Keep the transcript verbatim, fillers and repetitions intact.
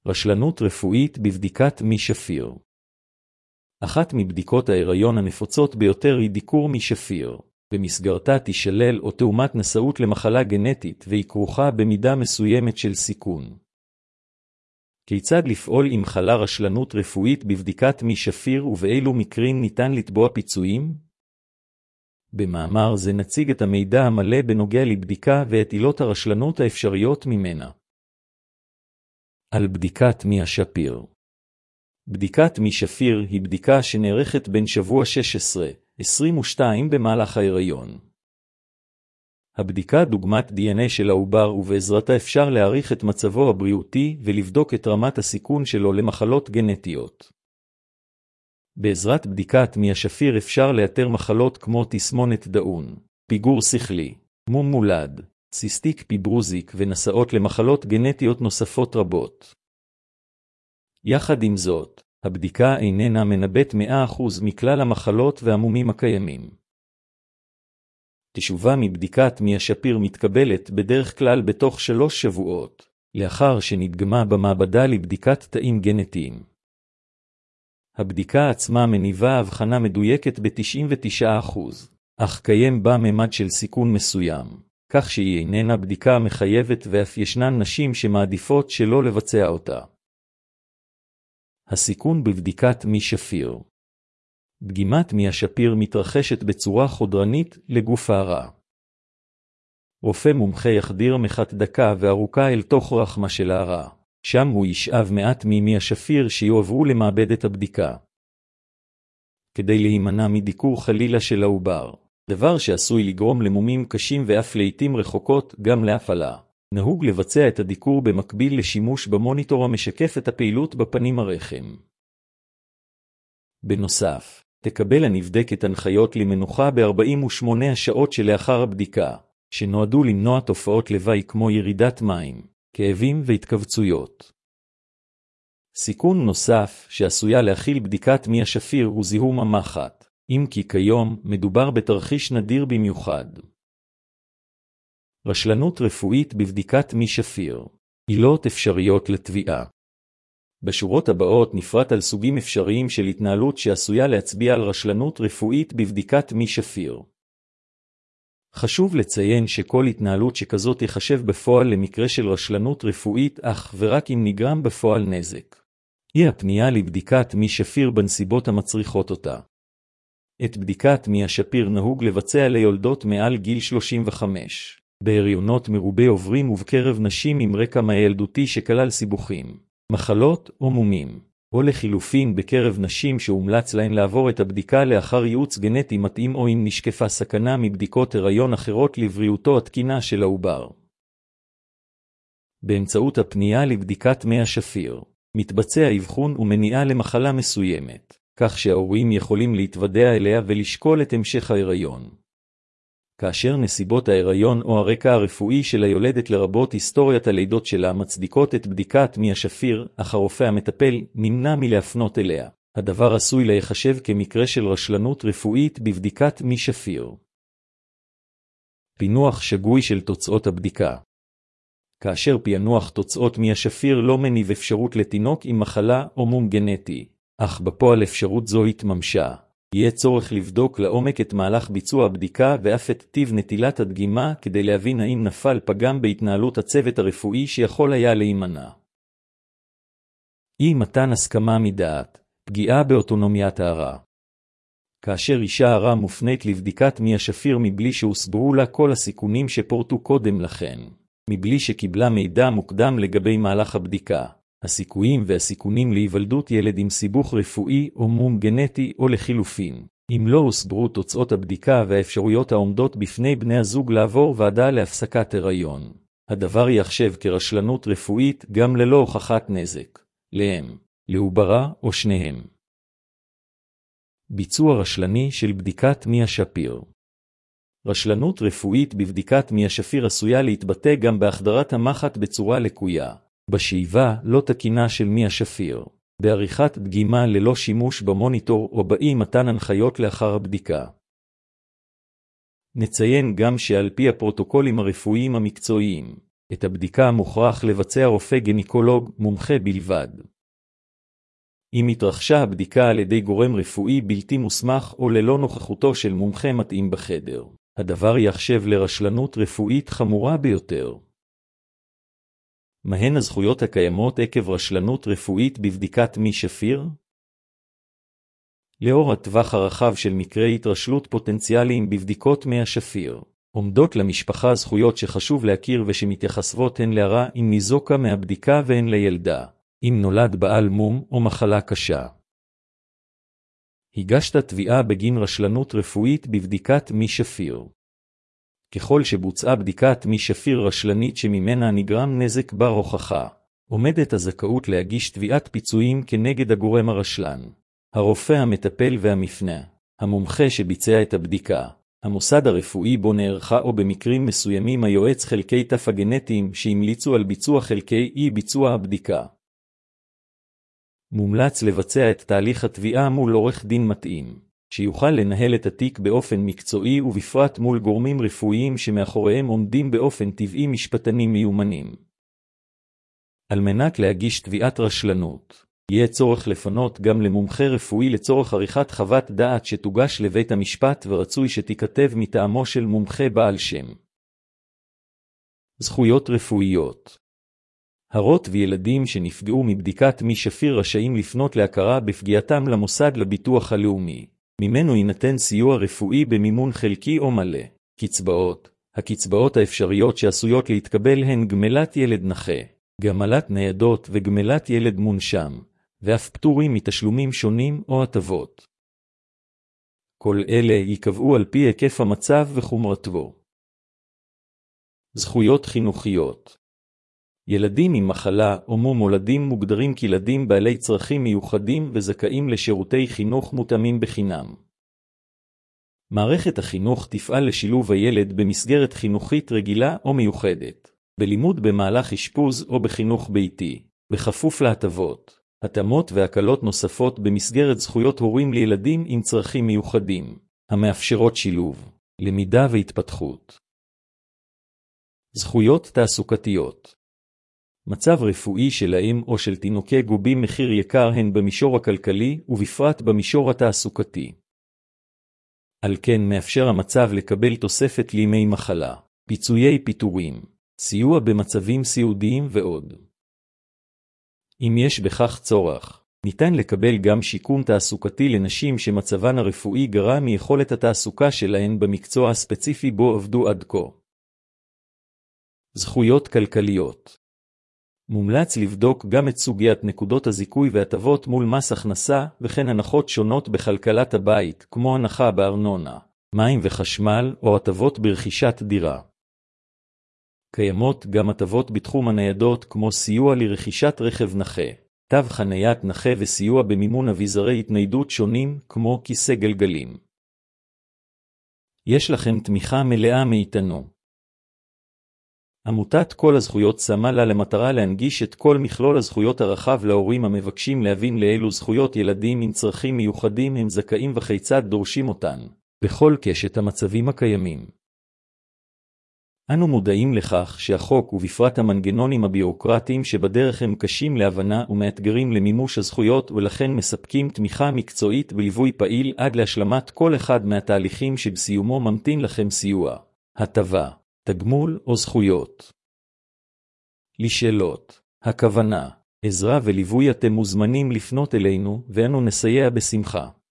רשלנות רפואית בבדיקת מי שפיר. אחת מבדיקות ההיריון הנפוצות ביותר היא דיקור מי שפיר. במסגרתה תישלל או תאומת נשאות למחלה גנטית והיא כרוכה במידה מסוימת של סיכון. כיצד לפעול עם חלה רשלנות רפואית בבדיקת מי שפיר ובאילו מקרים ניתן לתבוע פיצויים? במאמר זה נציג את המידע המלא בנוגע לבדיקה ואת עילות הרשלנות האפשריות ממנה. על בדיקת מי השפיר. בדיקת מי שפיר היא בדיקה שנערכת בין שבוע שש עשרה עד עשרים ושתיים במהלך ההיריון. הבדיקה דוגמת די אן איי של העובר ובעזרתה אפשר להעריך את מצבו הבריאותי ולבדוק את רמת הסיכון שלו למחלות גנטיות. בעזרת בדיקת מי השפיר אפשר לאתר מחלות כמו תסמונת דאון, פיגור שכלי, מום מולד, ציסטיק פיברוזיק ונשאות למחלות גנטיות נוספות רבות. יחד עם זאת, הבדיקה איננה מנבאת מאה אחוז מכלל המחלות והמומים הקיימים. תשובה מבדיקת מי השפיר מתקבלת בדרך כלל בתוך שלוש שבועות, לאחר שנדגמה במעבדה לבדיקת תאים גנטיים. הבדיקה עצמה מניבה הבחנה מדויקת ב-תשעים ותשעה אחוז, אך קיים בה ממד של סיכון מסוים, כך שהיא איננה בדיקה מחייבת ואף ישנן נשים שמעדיפות שלא לבצע אותה. הסיכון בבדיקת מי שפיר. דגימת מי השפיר מתרחשת בצורה חודרנית לגוף הרע. רופא מומחה יחדיר מחט דקה וארוכה אל תוך רחמה של הרע. שם הוא ישאב מעט ממי השפיר שיועברו למעבדת הבדיקה. כדי להימנע מדיקור חלילה של העובר, דבר שעשוי לגרום למומים קשים ואף לעתים רחוקות גם להפעלה, נהוג לבצע את הדיקור במקביל לשימוש במוניטור המשקף את הפעילות בפנים הרחם. בנוסף, תקבל הנבדקת הנחיות למנוחה ב-ארבעים ושמונה השעות שלאחר הבדיקה, שנועדו למנוע תופעות לוואי כמו ירידת מים, כאבים והתכווצויות. סיכון נוסף שעשויה להכיל בדיקת מי השפיר הוא זיהום המחט, אם כי כיום מדובר בתרחיש נדיר במיוחד. רשלנות רפואית בבדיקת מי שפיר. עילות אפשריות לתביעה. בשורות הבאות נפרט על סוגים אפשריים של התנהלות שעשויה להצביע על רשלנות רפואית בבדיקת מי שפיר. חשוב לציין שכל התנהלות שכזאת יחשב בפועל למקרה של רשלנות רפואית אך ורק אם נגרם בפועל נזק. היא הפנייה לבדיקת מי שפיר בנסיבות המצריכות אותה. את בדיקת מי השפיר נהוג לבצע ליולדות מעל גיל שלושים וחמש, בהריונות מרובי עוברים ובקרב נשים עם רקע מהילדותי שכלל סיבוכים, מחלות או מומים, או לחילופין בקרב נשים שהומלץ להן לעבור את הבדיקה לאחר ייעוץ גנטי מתאים או אם נשקפה סכנה מבדיקות הריון אחרות לבריאותו התקינה של העובר. באמצעות הפנייה לבדיקת מי השפיר, מתבצע אבחון ומניעה למחלה מסוימת, כך שההורים יכולים להתוודע אליה ולשקול את המשך ההיריון. כאשר נסיבות ההיריון או הרקע הרפואי של היולדת לרבות היסטוריית הלידות שלה מצדיקות את בדיקת מי השפיר, אך הרופא המטפל נמנע מלהפנות אליה. הדבר עשוי להיחשב כמקרה של רשלנות רפואית בבדיקת מי שפיר. פינוח שגוי של תוצאות הבדיקה. כאשר פענוח תוצאות מי השפיר לא מניב אפשרות לתינוק עם מחלה או מום גנטי, אך בפועל אפשרות זו התממשה, יהיה צורך לבדוק לעומק את מהלך ביצוע הבדיקה ואף את טיב נטילת הדגימה כדי להבין האם נפל פגם בהתנהלות הצוות הרפואי שיכול היה להימנע. אי מתן הסכמה מדעת, פגיעה באוטונומיית הרע. כאשר אישה הרע מופנית לבדיקת מי השפיר מבלי שהוסברו לה כל הסיכונים שפורטו קודם לכן, מבלי שקיבלה מידע מוקדם לגבי מהלך הבדיקה, הסיכויים והסיכונים להיוולדות ילד עם סיבוך רפואי או מום גנטי או לחילופין, אם לא הוסברו תוצאות הבדיקה והאפשרויות העומדות בפני בני הזוג לעבור ועדה להפסקת הריון, הדבר יחשב כרשלנות רפואית גם ללא הוכחת נזק, להם, לעוברה או שניהם. ביצוע רשלני של בדיקת מי השפיר. רשלנות רפואית בבדיקת מי השפיר עשויה להתבטא גם בהחדרת המחט בצורה לקויה, בשאיבה לא תקינה של מי השפיר, בעריכת דגימה ללא שימוש במוניטור או באי מתן הנחיות לאחר הבדיקה. נציין גם שעל פי הפרוטוקולים הרפואיים המקצועיים, את הבדיקה מוכרח לבצע רופא גינקולוג מומחה בלבד. אם התרחשה הבדיקה על ידי גורם רפואי בלתי מוסמך או ללא נוכחותו של מומחה מתאים בחדר, הדבר יחשב לרשלנות רפואית חמורה ביותר. מהן הזכויות הקיימות עקב רשלנות רפואית בבדיקת מי שפיר? לאור הטווח הרחב של מקרי התרשלות פוטנציאליים בבדיקות מי השפיר, עומדות למשפחה זכויות שחשוב להכיר ושמתייחסות הן להרה אם ניזוקה מהבדיקה והן לילדה, אם נולד בעל מום או מחלה קשה. הגשת תביעה בגין רשלנות רפואית בבדיקת מי שפיר. ככל שבוצעה בדיקת מי שפיר רשלנית שממנה נגרם נזק בר הוכחה, עומדת הזכאות להגיש תביעת פיצויים כנגד הגורם הרשלן, הרופא המטפל והמפנה, המומחה שביצע את הבדיקה, המוסד הרפואי בו נערכה או במקרים מסוימים היועץ חלקי תף הגנטיים שהמליצו על ביצוע חלקי אי ביצוע הבדיקה. מומלץ לבצע את תהליך התביעה מול עורך דין מתאים, שיוכל לנהל את התיק באופן מקצועי ובפרט מול גורמים רפואיים שמאחוריהם עומדים באופן טבעי משפטנים מיומנים. על מנת להגיש תביעת רשלנות, יהיה צורך לפנות גם למומחה רפואי לצורך עריכת חוות דעת שתוגש לבית המשפט ורצוי שתיכתב מטעמו של מומחה בעל שם. זכויות רפואיות. הרות וילדים שנפגעו מבדיקת מי שפיר רשאים לפנות להכרה בפגיעתם למוסד לביטוח הלאומי, ממנו יינתן סיוע רפואי במימון חלקי או מלא. קצבאות. הקצבאות האפשריות שעשויות להתקבל הן גמלת ילד נכה, גמלת ניידות וגמלת ילד מונשם, ואף פטורים מתשלומים שונים או הטבות. כל אלה ייקבעו על פי היקף המצב וחומרתו. זכויות חינוכיות. ילדים עם מחלה או מום מולדים מוגדרים כילדים בעלי צרכים מיוחדים וזכאים לשירותי חינוך מותאמים בחינם. מערכת החינוך תפעל לשילוב הילד במסגרת חינוכית רגילה או מיוחדת, בלימוד במהלך אשפוז או בחינוך ביתי, בכפוף להטבות, התאמות והקלות נוספות במסגרת זכויות הורים לילדים עם צרכים מיוחדים, המאפשרות שילוב, למידה והתפתחות. זכויות תעסוקתיות. מצב רפואי של האם או של תינוקי גובים מחיר יקר הן במישור הכלכלי ובפרט במישור התעסוקתי. על כן מאפשר המצב לקבל תוספת לימי מחלה, פיצויי פיטורים, סיוע במצבים סיעודיים ועוד. אם יש בכך צורך, ניתן לקבל גם שיקום תעסוקתי לנשים שמצבן הרפואי גרע מיכולת התעסוקה שלהן במקצוע הספציפי בו עבדו עד כה. זכויות כלכליות. מומלץ לבדוק גם את סוגיית נקודות הזיכוי והטבות מול מס הכנסה וכן הנחות שונות בכלכלת הבית, כמו הנחה בארנונה, מים וחשמל או הטבות ברכישת דירה. קיימות גם הטבות בתחום הניידות כמו סיוע לרכישת רכב נכה, תו חניית נכה וסיוע במימון אביזרי התניידות שונים כמו כיסא גלגלים. יש לכם תמיכה מלאה מאיתנו. עמותת כל הזכויות שמה לה למטרה להנגיש את כל מכלול הזכויות הרחב להורים המבקשים להבין לאילו זכויות ילדים עם צרכים מיוחדים הם זכאים וכיצד דורשים אותן, בכל קשת המצבים הקיימים. אנו מודעים לכך שהחוק ובפרט המנגנונים הביורוקרטיים שבדרך הם קשים להבנה ומאתגרים למימוש הזכויות ולכן מספקים תמיכה מקצועית וליווי פעיל עד להשלמת כל אחד מהתהליכים שבסיומו ממתין לכם סיוע, הטבה, תגמול או זכויות. לשאלות, הכוונה, עזרה וליווי אתם מוזמנים לפנות אלינו ואנו נסייע בשמחה.